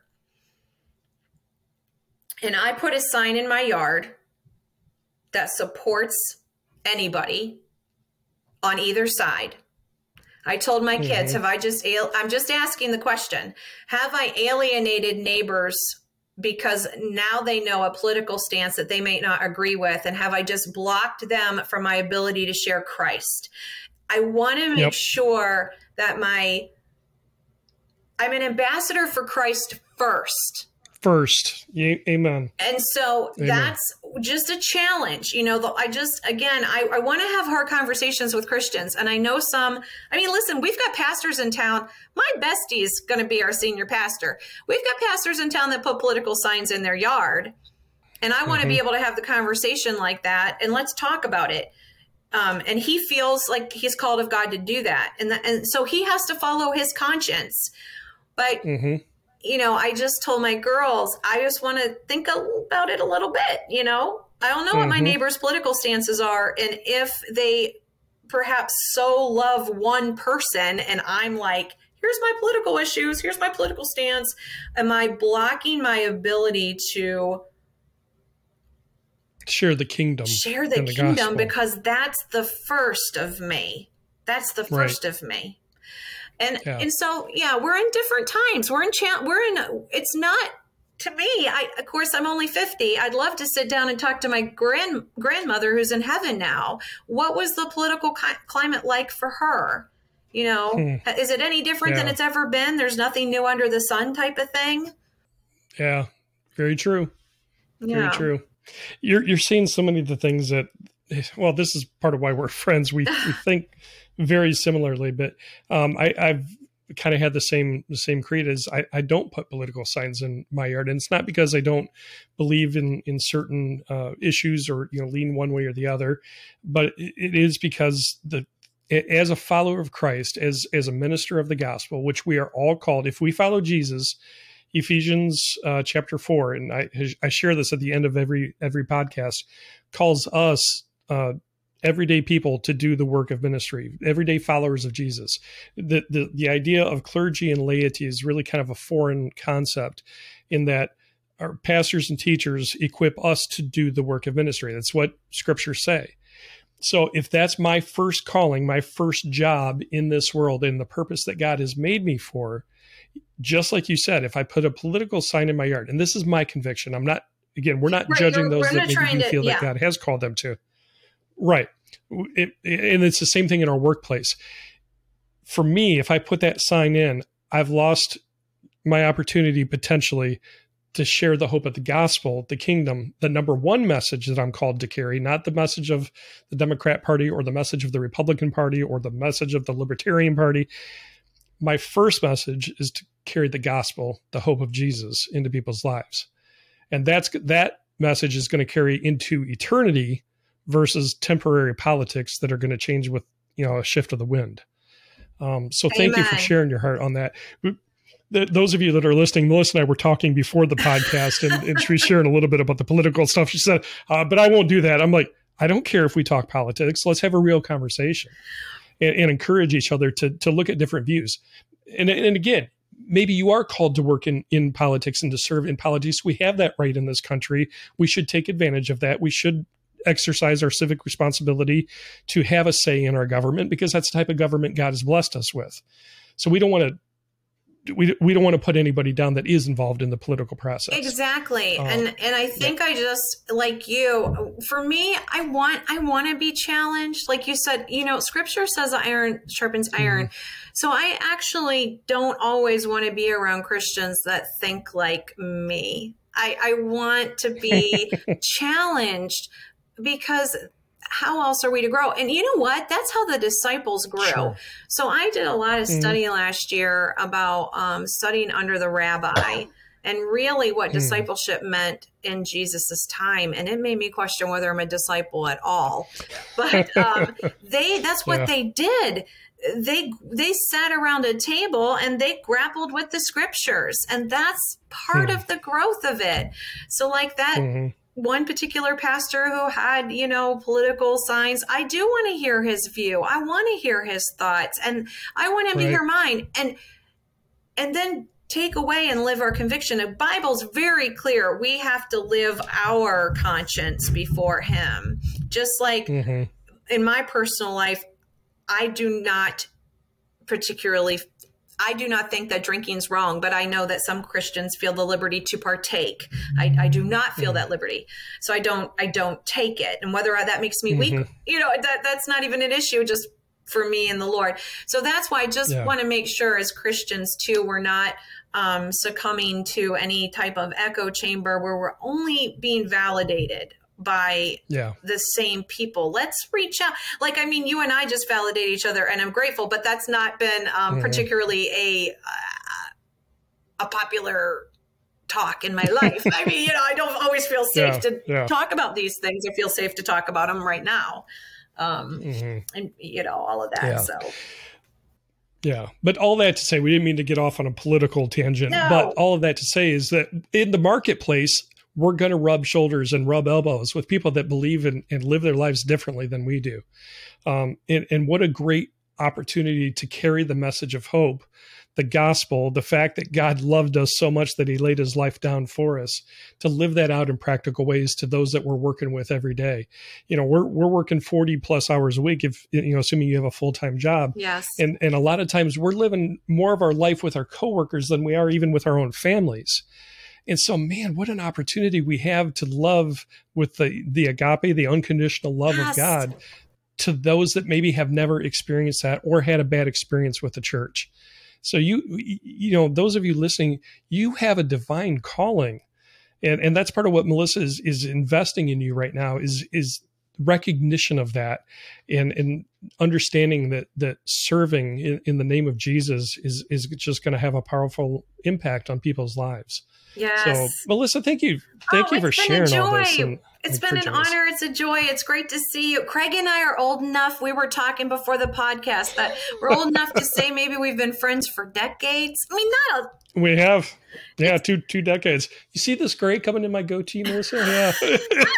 And I put a sign in my yard that supports anybody on either side. I told my kids, mm-hmm. have I just, I'm just asking the question, have I alienated neighbors because now they know a political stance that they may not agree with? And have I just blocked them from my ability to share Christ? I want to make yep. sure that my, I'm an ambassador for Christ first. First. Amen. And so Amen. That's just a challenge. You know, the, I just, again, I, I want to have hard conversations with Christians. And I know some, I mean, listen, we've got pastors in town. My bestie is going to be our senior pastor. We've got pastors in town that put political signs in their yard. And I want mm-hmm. to be able to have the conversation like that. And let's talk about it. Um, and he feels like he's called of God to do that. And, the, and so he has to follow his conscience. But mm-hmm. you know, I just told my girls, I just want to think about it a little bit. You know, I don't know mm-hmm. what my neighbors' political stances are. And if they perhaps so love one person and I'm like, here's my political issues, here's my political stance, am I blocking my ability to share the kingdom? Share the, the kingdom gospel. Because that's the first of me. That's the first right. of me. And yeah. and so, yeah, we're in different times. We're in, cha- we're in, it's not, to me, I, of course, I'm only fifty. I'd love to sit down and talk to my grand grandmother who's in heaven now. What was the political ki- climate like for her? You know, hmm. is it any different yeah. than it's ever been? There's nothing new under the sun type of thing. Yeah, very true. Yeah. Very true. You're, you're seeing so many of the things that, well, this is part of why we're friends. We, we think very similarly, but um, I, I've kind of had the same the same creed as I, I don't put political signs in my yard, and it's not because I don't believe in in certain uh, issues or you know lean one way or the other, but it, it is because the as a follower of Christ, as as a minister of the gospel, which we are all called, if we follow Jesus, Ephesians uh, chapter four, and I I share this at the end of every every podcast, calls us. Uh, everyday people to do the work of ministry, everyday followers of Jesus. The, the the idea of clergy and laity is really kind of a foreign concept in that our pastors and teachers equip us to do the work of ministry. That's what scriptures say. So if that's my first calling, my first job in this world and the purpose that God has made me for, just like you said, if I put a political sign in my yard, and this is my conviction, I'm not, again, we're not right, judging those that maybe you feel to, yeah. that God has called them to. Right. It, and it's the same thing in our workplace. For me, if I put that sign in, I've lost my opportunity potentially to share the hope of the gospel, the kingdom, the number one message that I'm called to carry, not the message of the Democrat Party or the message of the Republican Party or the message of the Libertarian Party. My first message is to carry the gospel, the hope of Jesus into people's lives. And that's that message is going to carry into eternity versus temporary politics that are going to change with, you know, a shift of the wind. Um, so thank Amen. You for sharing your heart on that. The, those of you that are listening, Melissa and I were talking before the podcast and, and she was sharing a little bit about the political stuff. She said, uh, but I won't do that. I'm like, I don't care if we talk politics. Let's have a real conversation and, and encourage each other to, to look at different views. And, and again, maybe you are called to work in, in politics and to serve in politics. We have that right in this country. We should take advantage of that. We should exercise our civic responsibility to have a say in our government because that's the type of government God has blessed us with. So we don't want to we we don't want to put anybody down that is involved in the political process. Exactly. Um, and and I think yeah. I just, like you, for me, I want I want to be challenged. Like you said, you know, scripture says iron sharpens iron. Mm-hmm. So I actually don't always want to be around Christians that think like me. I, I want to be challenged because how else are we to grow? And you know what? That's how the disciples grew. Sure. So I did a lot of Mm. study last year about um, studying under the rabbi and really what Mm. discipleship meant in Jesus's time. And it made me question whether I'm a disciple at all. But um, they that's what Yeah. they did. They they sat around a table and they grappled with the scriptures. And that's part Hmm. of the growth of it. So like that Mhm. one particular pastor who had, you know, political signs, I do want to hear his view. I want to hear his thoughts, and I want him Right. to hear mine. And and then take away and live our conviction. The Bible's very clear. We have to live our conscience before him. Just like Mhm. in my personal life, I do not particularly I do not think that drinking is wrong, but I know that some Christians feel the liberty to partake. I, I do not feel Mhm. that liberty. So I don't I don't take it. And whether that makes me weak, Mhm. you know, that that's not even an issue just for me and the Lord. So that's why I just Yeah. want to make sure as Christians too, we're not um, succumbing to any type of echo chamber where we're only being validated by Yeah. the same people. Let's reach out. Like, I mean, you and I just validate each other, and I'm grateful, but that's not been um, Mhm. particularly a uh, a popular talk in my life. I mean, you know, I don't always feel safe Yeah, to yeah. talk about these things. I feel safe to talk about them right now. Um, Mhm. and, you know, all of that. Yeah. So, Yeah. But all that to say, we didn't mean to get off on a political tangent, No. but all of that to say is that in the marketplace, we're going to rub shoulders and rub elbows with people that believe in, and live their lives differently than we do. Um, and, and what a great opportunity to carry the message of hope, the gospel, the fact that God loved us so much that he laid his life down for us, to live that out in practical ways to those that we're working with every day. You know, we're, we're working forty plus hours a week, if, you know, assuming you have a full-time job. yes. And, and a lot of times we're living more of our life with our coworkers than we are even with our own families. And so, man, what an opportunity we have to love with the, the agape, the unconditional love Yes. of God, to those that maybe have never experienced that or had a bad experience with the church. So you, you know, those of you listening, you have a divine calling. And, and that's part of what Melissa is, is investing in you right now is, is recognition of that and, and understanding that, that serving in, in the name of Jesus is, is just going to have a powerful impact on people's lives. Yes. So Melissa, thank you. Thank Oh, you for it's been a sharing all this. joy. And It's been an encouraging us. honor. It's a joy. It's great to see you. Craig and I are old enough. We were talking before the podcast that we're old enough to say maybe we've been friends for decades. I mean, not a, We have, yeah, two two decades. You see this gray coming in my goatee, Melissa? Yeah.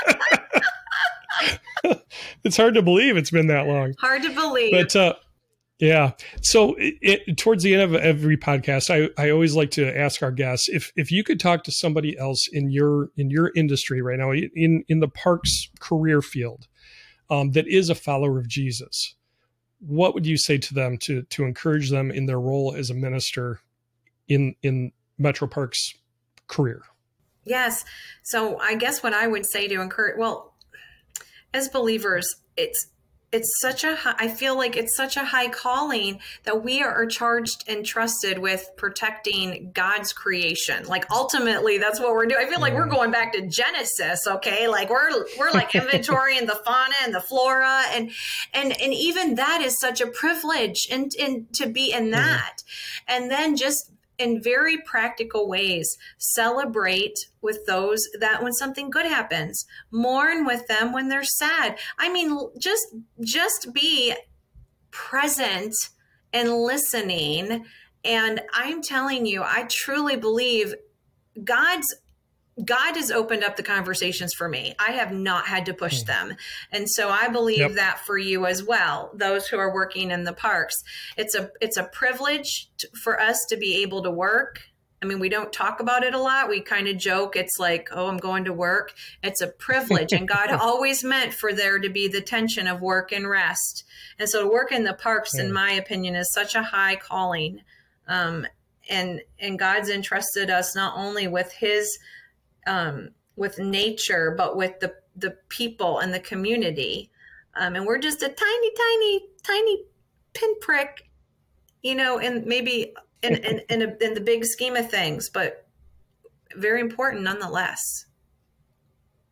It's hard to believe it's been that long. hard to believe. But uh, yeah, so it, it, towards the end of every podcast, I, I always like to ask our guests if if you could talk to somebody else in your in your industry right now, in in the parks career field, um, that is a follower of Jesus, what would you say to them to to encourage them in their role as a minister in in Metro Parks career? Yes. So I guess what I would say to encourage, well, as believers, it's it's such a high, I feel like it's such a high calling that we are charged and trusted with protecting God's creation. Like ultimately, that's what we're doing. I feel like we're going back to Genesis. Okay, like we're we're like inventorying the fauna and the flora, and and and even that is such a privilege, and and to be in that, and then just in very practical ways, celebrate with those that when something good happens, mourn with them when they're sad. I mean, just just be present and listening. And I'm telling you, I truly believe God's God has opened up the conversations for me. I have not had to push them. And so I believe Yep. that for you as well, those who are working in the parks. It's a it's a privilege to, for us to be able to work. I mean, we don't talk about it a lot. We kind of joke. It's like, oh, I'm going to work. It's a privilege. And God always meant for there to be the tension of work and rest. And so to work in the parks, Yeah. in my opinion, is such a high calling. Um, and and God's entrusted us not only with his Um, with nature, but with the, the people and the community. Um, and we're just a tiny, tiny, tiny pinprick, you know, and maybe in, in, in, a, in the big scheme of things, but very important nonetheless.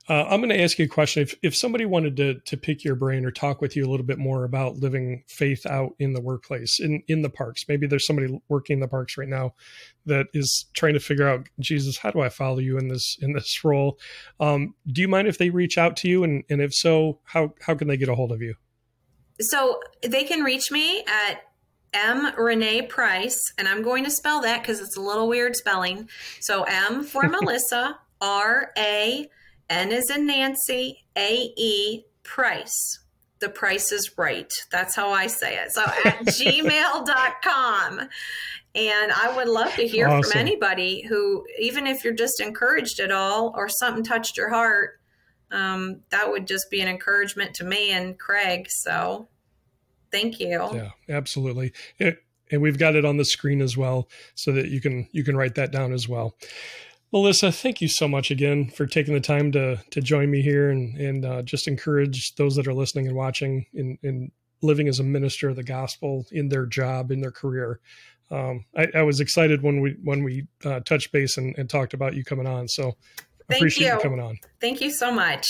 Uh, I'm going to ask you a question. If if somebody wanted to to pick your brain or talk with you a little bit more about living faith out in the workplace, in, in the parks, maybe there's somebody working in the parks right now that is trying to figure out, Jesus, how do I follow you in this in this role? Um, do you mind if they reach out to you? And, and if so, how how can they get a hold of you? So they can reach me at M Renee Price, and I'm going to spell that because it's a little weird spelling. So M for Melissa, R A N is in Nancy, A E, Price. The price is right. That's how I say it. So at gmail dot com. And I would love to hear awesome. From anybody who, even if you're just encouraged at all or something touched your heart, um, that would just be an encouragement to me and Craig. So thank you. Yeah, absolutely. It, and we've got it on the screen as well so that you can you can write that down as well. Melissa, thank you so much again for taking the time to to join me here and and uh, just encourage those that are listening and watching in, in living as a minister of the gospel in their job, in their career. Um, I, I was excited when we when we uh, touched base and, and talked about you coming on. So I appreciate you. you coming on. Thank you so much.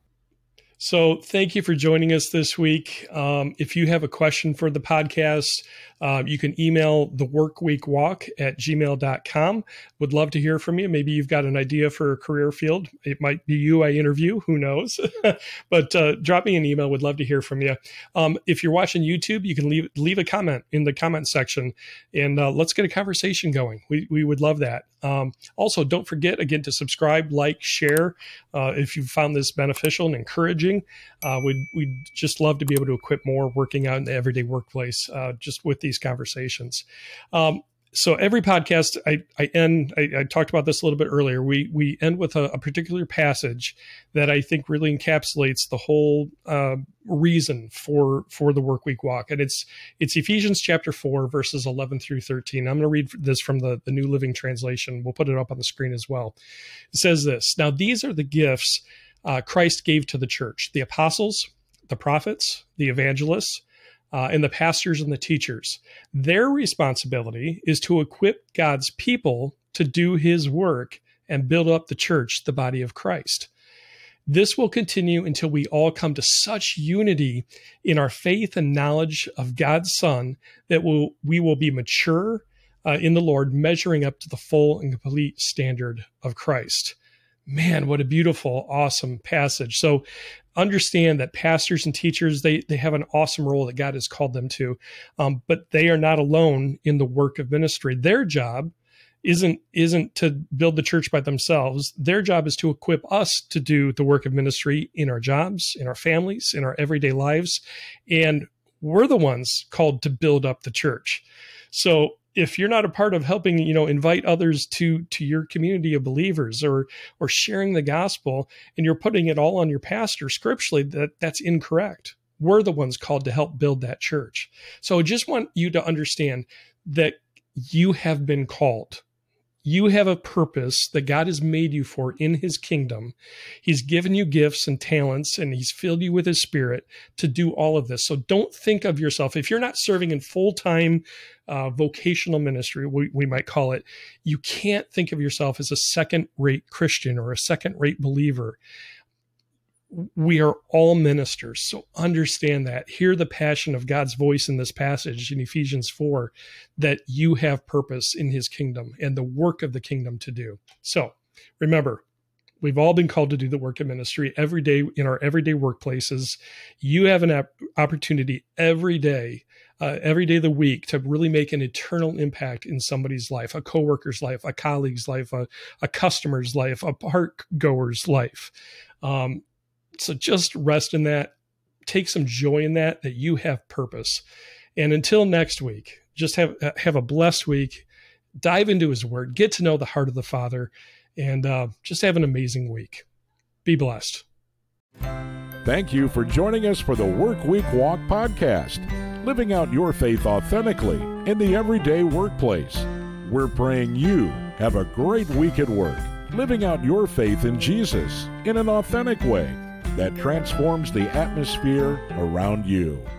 So thank you for joining us this week. Um, if you have a question for the podcast, uh, you can email the workweekwalk at gmail dot com. Would love to hear from you. Maybe you've got an idea for a career field. It might be you I interview, who knows? But uh, drop me an email. Would love to hear from you. Um, if you're watching YouTube, you can leave leave a comment in the comment section, and uh, let's get a conversation going. We we would love that. Um, also, don't forget, again, to subscribe, like, share. Uh, if you found this beneficial and encouraging, uh, we'd, we'd just love to be able to equip more working out in the everyday workplace uh, just with these conversations. Um, so every podcast, I, I end, I, I talked about this a little bit earlier, we we end with a, a particular passage that I think really encapsulates the whole uh, reason for for the Work Week Walk. And it's it's Ephesians chapter four, verses eleven through thirteen. I'm going to read this from the, the New Living Translation. We'll put it up on the screen as well. It says this: "Now these are the gifts uh, Christ gave to the church, the apostles, the prophets, the evangelists, Uh, and the pastors and the teachers. Their responsibility is to equip God's people to do his work and build up the church, the body of Christ. This will continue until we all come to such unity in our faith and knowledge of God's Son that we'll, we will be mature uh, in the Lord, measuring up to the full and complete standard of Christ." Man, what a beautiful, awesome passage. So understand that pastors and teachers, they they have an awesome role that God has called them to, um, but they are not alone in the work of ministry. Their job isn't isn't to build the church by themselves. Their job is to equip us to do the work of ministry in our jobs, in our families, in our everyday lives, and we're the ones called to build up the church. So if you're not a part of helping, you know, invite others to to your community of believers or or sharing the gospel, and you're putting it all on your pastor scripturally, that that's incorrect. We're the ones called to help build that church. So I just want you to understand that you have been called. You have a purpose that God has made you for in his kingdom. He's given you gifts and talents, and he's filled you with his spirit to do all of this. So don't think of yourself, if you're not serving in full-time uh, vocational ministry, we, we might call it, you can't think of yourself as a second-rate Christian or a second-rate believer. We are all ministers, so understand that. Hear the passion of God's voice in this passage in Ephesians four, that you have purpose in his kingdom and the work of the kingdom to do. So remember, we've all been called to do the work of ministry every day in our everyday workplaces. You have an opportunity every day, uh, every day of the week to really make an eternal impact in somebody's life, a coworker's life, a colleague's life, a, a customer's life, a park goer's life. Um, So just rest in that, take some joy in that, that you have purpose. And until next week, just have, have a blessed week, dive into his word, get to know the heart of the Father, and uh, just have an amazing week. Be blessed. Thank you for joining us for the Work Week Walk podcast, living out your faith authentically in the everyday workplace. We're praying you have a great week at work, living out your faith in Jesus in an authentic way that transforms the atmosphere around you.